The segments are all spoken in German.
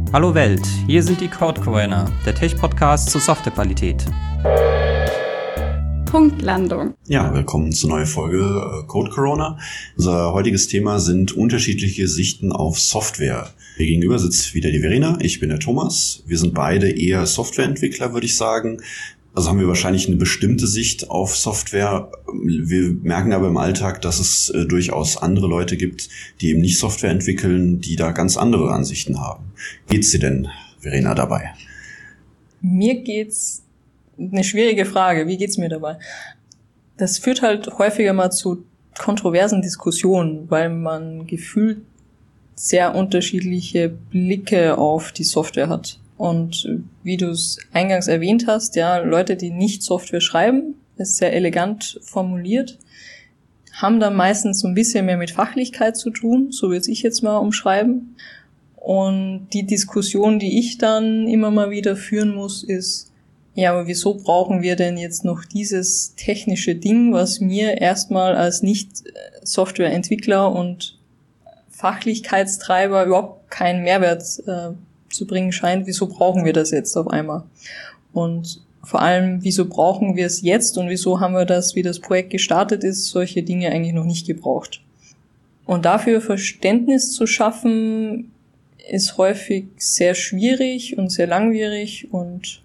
Hallo Welt, hier sind die Code Corona, der Tech-Podcast zur Softwarequalität. Punktlandung. Ja, willkommen zur neuen Folge Code Corona. Unser heutiges Thema sind unterschiedliche Sichten auf Software. Mir gegenüber sitzt wieder die Verena, ich bin der Thomas. Wir sind beide eher Softwareentwickler, würde ich sagen. Also haben wir wahrscheinlich eine bestimmte Sicht auf Software. Wir merken aber im Alltag, dass es durchaus andere Leute gibt, die eben nicht Software entwickeln, die da ganz andere Ansichten haben. Geht's dir denn, Verena, dabei? Mir geht's eine schwierige Frage. Wie geht's mir dabei? Das führt halt häufiger mal zu kontroversen Diskussionen, weil man gefühlt sehr unterschiedliche Blicke auf die Software hat. Und wie du es eingangs erwähnt hast, ja, Leute, die nicht Software schreiben, ist sehr elegant formuliert, haben dann meistens so ein bisschen mehr mit Fachlichkeit zu tun, so würde ich jetzt mal umschreiben. Und die Diskussion, die ich dann immer mal wieder führen muss, ist, ja, aber wieso brauchen wir denn jetzt noch dieses technische Ding, was mir erstmal als Nicht-Software-Entwickler und Fachlichkeitstreiber überhaupt keinen Mehrwert zu bringen scheint, wieso brauchen wir das jetzt auf einmal? Und vor allem, wieso brauchen wir es jetzt und wieso haben wir das, wie das Projekt gestartet ist, solche Dinge eigentlich noch nicht gebraucht? Und dafür Verständnis zu schaffen, ist häufig sehr schwierig und sehr langwierig und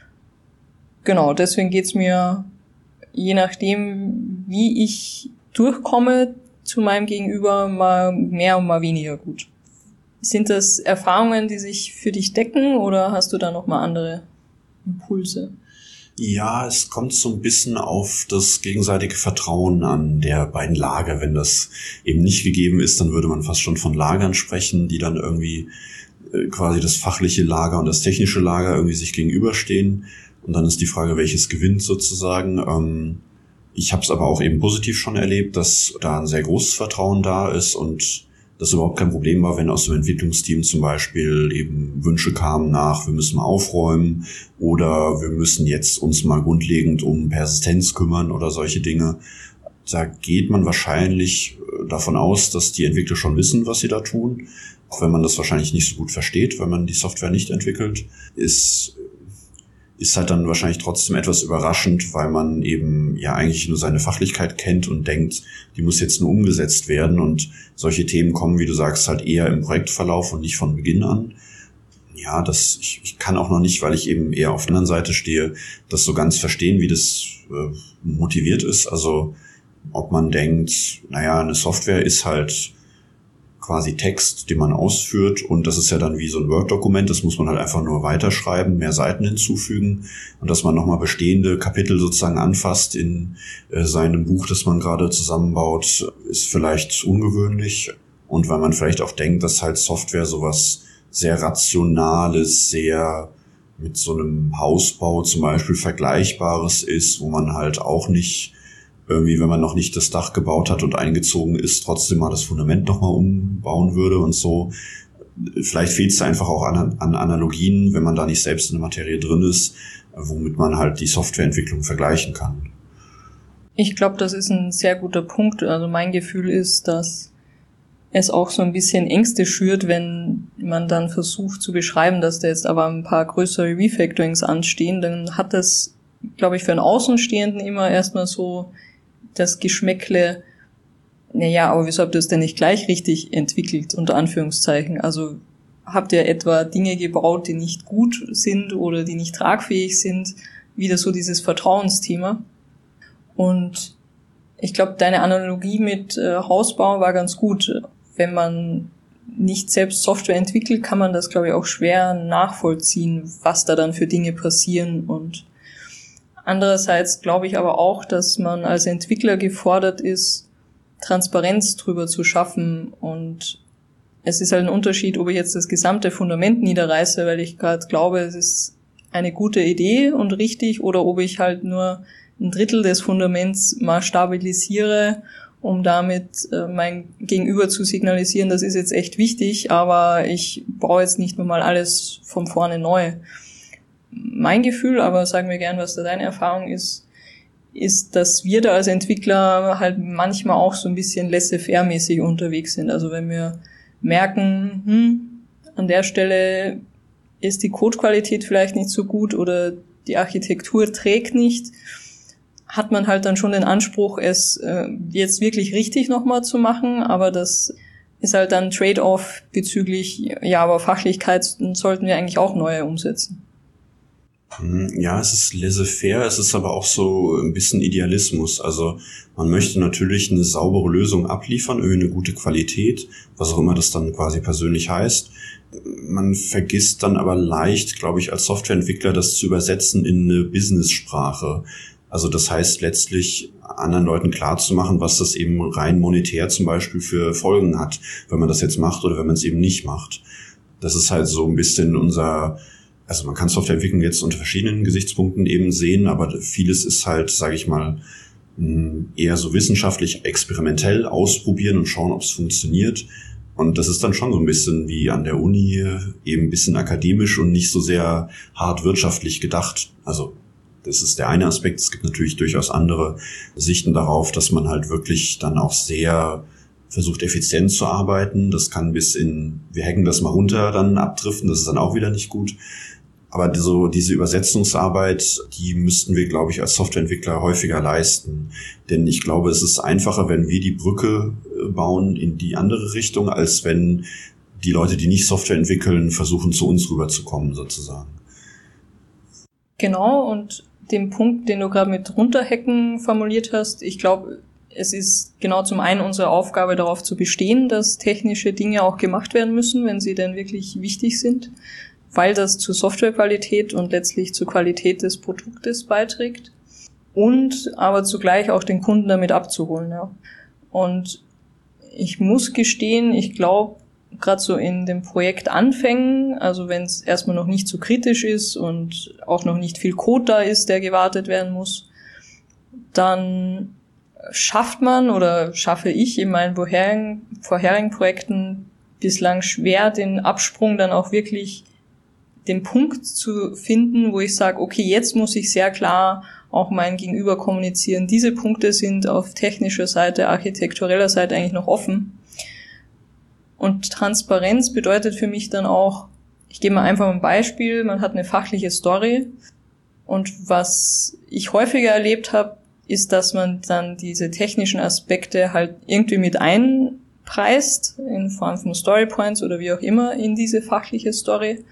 genau, deswegen geht's mir, je nachdem, wie ich durchkomme zu meinem Gegenüber, mal mehr und mal weniger gut. Sind das Erfahrungen, die sich für dich decken oder hast du da nochmal andere Impulse? Ja, es kommt so ein bisschen auf das gegenseitige Vertrauen an der beiden Lager. Wenn das eben nicht gegeben ist, dann würde man fast schon von Lagern sprechen, die dann irgendwie quasi das fachliche Lager und das technische Lager irgendwie sich gegenüberstehen. Und dann ist die Frage, welches gewinnt sozusagen. Ich habe es aber auch eben positiv schon erlebt, dass da ein sehr großes Vertrauen da ist und das überhaupt kein Problem war, wenn aus dem Entwicklungsteam zum Beispiel eben Wünsche kamen nach, wir müssen mal aufräumen oder wir müssen jetzt uns mal grundlegend um Persistenz kümmern oder solche Dinge. Da geht man wahrscheinlich davon aus, dass die Entwickler schon wissen, was sie da tun. Auch wenn man das wahrscheinlich nicht so gut versteht, wenn man die Software nicht entwickelt, ist halt dann wahrscheinlich trotzdem etwas überraschend, weil man eben ja eigentlich nur seine Fachlichkeit kennt und denkt, die muss jetzt nur umgesetzt werden und solche Themen kommen, wie du sagst, halt eher im Projektverlauf und nicht von Beginn an. Ja, ich kann auch noch nicht, weil ich eben eher auf der anderen Seite stehe, das so ganz verstehen, wie das motiviert ist. Also ob man denkt, naja, eine Software ist halt quasi Text, den man ausführt und das ist ja dann wie so ein Word-Dokument, das muss man halt einfach nur weiterschreiben, mehr Seiten hinzufügen und dass man nochmal bestehende Kapitel sozusagen anfasst in seinem Buch, das man gerade zusammenbaut, ist vielleicht ungewöhnlich und weil man vielleicht auch denkt, dass halt Software sowas sehr Rationales, sehr mit so einem Hausbau zum Beispiel Vergleichbares ist, wo man halt auch nicht irgendwie, wenn man noch nicht das Dach gebaut hat und eingezogen ist, trotzdem mal das Fundament nochmal umbauen würde und so. Vielleicht fehlt es da einfach auch an Analogien, wenn man da nicht selbst in der Materie drin ist, womit man halt die Softwareentwicklung vergleichen kann. Ich glaube, das ist ein sehr guter Punkt. Also mein Gefühl ist, dass es auch so ein bisschen Ängste schürt, wenn man dann versucht zu beschreiben, dass da jetzt aber ein paar größere Refactorings anstehen, dann hat das, glaube ich, für einen Außenstehenden immer erstmal so das Geschmäckle, naja, aber wieso habt ihr es denn nicht gleich richtig entwickelt, unter Anführungszeichen? Also habt ihr etwa Dinge gebaut, die nicht gut sind oder die nicht tragfähig sind? Wieder so dieses Vertrauensthema. Und ich glaube, deine Analogie mit Hausbau war ganz gut. Wenn man nicht selbst Software entwickelt, kann man das, glaube ich, auch schwer nachvollziehen, was da dann für Dinge passieren. Und andererseits glaube ich aber auch, dass man als Entwickler gefordert ist, Transparenz drüber zu schaffen. Und es ist halt ein Unterschied, ob ich jetzt das gesamte Fundament niederreiße, weil ich gerade glaube, es ist eine gute Idee und richtig, oder ob ich halt nur ein Drittel des Fundaments mal stabilisiere, um damit mein Gegenüber zu signalisieren, das ist jetzt echt wichtig, aber ich brauche jetzt nicht nur mal alles von vorne neu. Mein Gefühl, aber sag mir gern, was da deine Erfahrung ist, dass wir da als Entwickler halt manchmal auch so ein bisschen laissez-faire-mäßig unterwegs sind. Also wenn wir merken, an der Stelle ist die Codequalität vielleicht nicht so gut oder die Architektur trägt nicht, hat man halt dann schon den Anspruch, es jetzt wirklich richtig nochmal zu machen, aber das ist halt dann Trade-off bezüglich, ja, aber Fachlichkeit sollten wir eigentlich auch neue umsetzen. Ja, es ist laissez-faire, es ist aber auch so ein bisschen Idealismus. Also man möchte natürlich eine saubere Lösung abliefern, eine gute Qualität, was auch immer das dann quasi persönlich heißt. Man vergisst dann aber leicht, glaube ich, als Softwareentwickler das zu übersetzen in eine Business-Sprache. Also das heißt letztlich anderen Leuten klarzumachen, was das eben rein monetär zum Beispiel für Folgen hat, wenn man das jetzt macht oder wenn man es eben nicht macht. Das ist halt so ein bisschen also man kann Softwareentwicklung jetzt unter verschiedenen Gesichtspunkten eben sehen, aber vieles ist halt, sage ich mal, eher so wissenschaftlich experimentell ausprobieren und schauen, ob es funktioniert. Und das ist dann schon so ein bisschen wie an der Uni, eben ein bisschen akademisch und nicht so sehr hart wirtschaftlich gedacht. Also das ist der eine Aspekt. Es gibt natürlich durchaus andere Sichten darauf, dass man halt wirklich dann auch sehr versucht, effizient zu arbeiten. Das kann bis in, wir hacken das mal runter, dann abdriften. Das ist dann auch wieder nicht gut. Aber so diese Übersetzungsarbeit, die müssten wir, glaube ich, als Softwareentwickler häufiger leisten. Denn ich glaube, es ist einfacher, wenn wir die Brücke bauen in die andere Richtung, als wenn die Leute, die nicht Software entwickeln, versuchen, zu uns rüberzukommen, sozusagen. Genau, und den Punkt, den du gerade mit runterhacken formuliert hast, ich glaube, es ist genau zum einen unsere Aufgabe, darauf zu bestehen, dass technische Dinge auch gemacht werden müssen, wenn sie denn wirklich wichtig sind, weil das zur Softwarequalität und letztlich zur Qualität des Produktes beiträgt und aber zugleich auch den Kunden damit abzuholen. Ja. Und ich muss gestehen, ich glaube, gerade so in den Projektanfängen, also wenn es erstmal noch nicht so kritisch ist und auch noch nicht viel Code da ist, der gewartet werden muss, dann schaffe ich in meinen vorherigen Projekten bislang schwer, den Absprung dann auch wirklich den Punkt zu finden, wo ich sage, okay, jetzt muss ich sehr klar auch mein Gegenüber kommunizieren. Diese Punkte sind auf technischer Seite, architektureller Seite eigentlich noch offen. Und Transparenz bedeutet für mich dann auch, ich gebe mal einfach ein Beispiel, man hat eine fachliche Story und was ich häufiger erlebt habe, ist, dass man dann diese technischen Aspekte halt irgendwie mit einpreist, in Form von Storypoints oder wie auch immer in diese fachliche Story,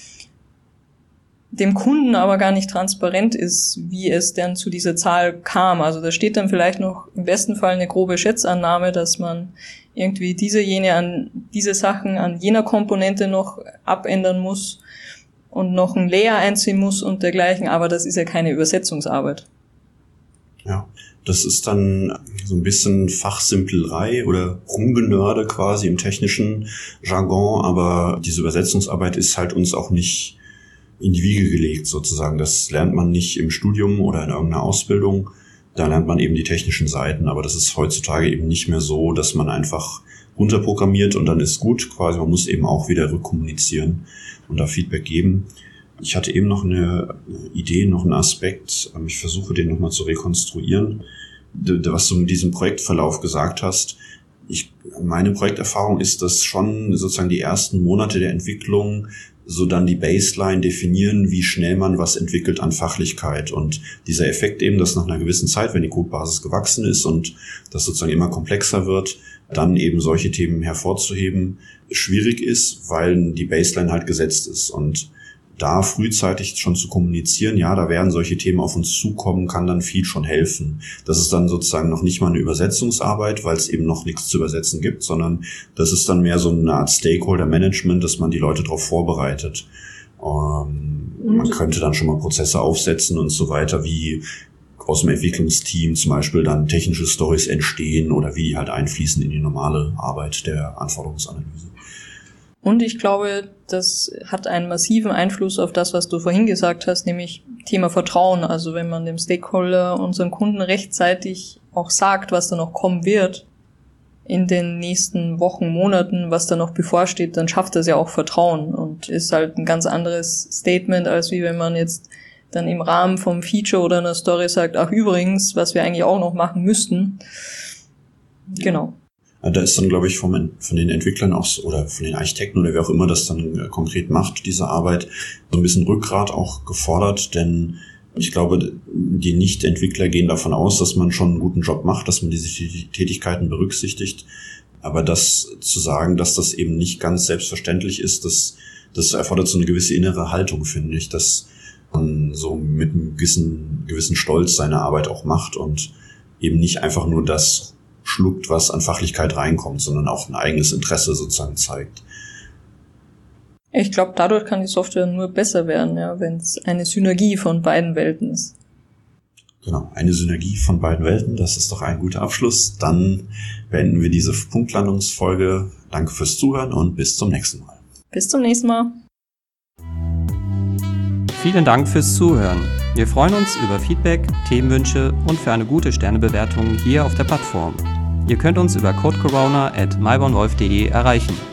dem Kunden aber gar nicht transparent ist, wie es denn zu dieser Zahl kam. Also da steht dann vielleicht noch im besten Fall eine grobe Schätzannahme, dass man irgendwie diese Sachen an jener Komponente noch abändern muss und noch ein Layer einziehen muss und dergleichen, aber das ist ja keine Übersetzungsarbeit. Ja, das ist dann so ein bisschen Fachsimplerei oder Rumgenörde quasi im technischen Jargon, aber diese Übersetzungsarbeit ist halt uns auch nicht in die Wiege gelegt sozusagen. Das lernt man nicht im Studium oder in irgendeiner Ausbildung. Da lernt man eben die technischen Seiten, aber das ist heutzutage eben nicht mehr so, dass man einfach runterprogrammiert und dann ist gut. Quasi man muss eben auch wieder rückkommunizieren und da Feedback geben. Ich hatte eben noch eine Idee, noch einen Aspekt. Ich versuche den nochmal zu rekonstruieren, was du mit diesem Projektverlauf gesagt hast. Meine Projekterfahrung ist, dass schon sozusagen die ersten Monate der Entwicklung so dann die Baseline definieren, wie schnell man was entwickelt an Fachlichkeit. Und dieser Effekt eben, dass nach einer gewissen Zeit, wenn die Codebasis gewachsen ist und das sozusagen immer komplexer wird, dann eben solche Themen hervorzuheben, schwierig ist, weil die Baseline halt gesetzt ist. Und da frühzeitig schon zu kommunizieren, ja, da werden solche Themen auf uns zukommen, kann dann viel schon helfen. Das ist dann sozusagen noch nicht mal eine Übersetzungsarbeit, weil es eben noch nichts zu übersetzen gibt, sondern das ist dann mehr so eine Art Stakeholder-Management, dass man die Leute darauf vorbereitet. Man könnte dann schon mal Prozesse aufsetzen und so weiter, wie aus dem Entwicklungsteam zum Beispiel dann technische Stories entstehen oder wie die halt einfließen in die normale Arbeit der Anforderungsanalyse. Und ich glaube, das hat einen massiven Einfluss auf das, was du vorhin gesagt hast, nämlich Thema Vertrauen. Also wenn man dem Stakeholder, unseren Kunden rechtzeitig auch sagt, was da noch kommen wird in den nächsten Wochen, Monaten, was da noch bevorsteht, dann schafft das ja auch Vertrauen und ist halt ein ganz anderes Statement, als wie wenn man jetzt dann im Rahmen vom Feature oder einer Story sagt, ach übrigens, was wir eigentlich auch noch machen müssten. Genau. Da ist dann, glaube ich, von den Entwicklern auch oder von den Architekten oder wer auch immer das dann konkret macht, diese Arbeit, so ein bisschen Rückgrat auch gefordert, denn ich glaube, die Nicht-Entwickler gehen davon aus, dass man schon einen guten Job macht, dass man diese Tätigkeiten berücksichtigt. Aber das zu sagen, dass das eben nicht ganz selbstverständlich ist, das erfordert so eine gewisse innere Haltung, finde ich, dass man so mit einem gewissen Stolz seine Arbeit auch macht und eben nicht einfach nur das schluckt, was an Fachlichkeit reinkommt, sondern auch ein eigenes Interesse sozusagen zeigt. Ich glaube, dadurch kann die Software nur besser werden, ja, wenn es eine Synergie von beiden Welten ist. Genau, eine Synergie von beiden Welten, das ist doch ein guter Abschluss. Dann beenden wir diese Punktlandungsfolge. Danke fürs Zuhören und bis zum nächsten Mal. Bis zum nächsten Mal. Vielen Dank fürs Zuhören. Wir freuen uns über Feedback, Themenwünsche und für eine gute Sternebewertung hier auf der Plattform. Ihr könnt uns über codecorona@mybornwolf.de erreichen.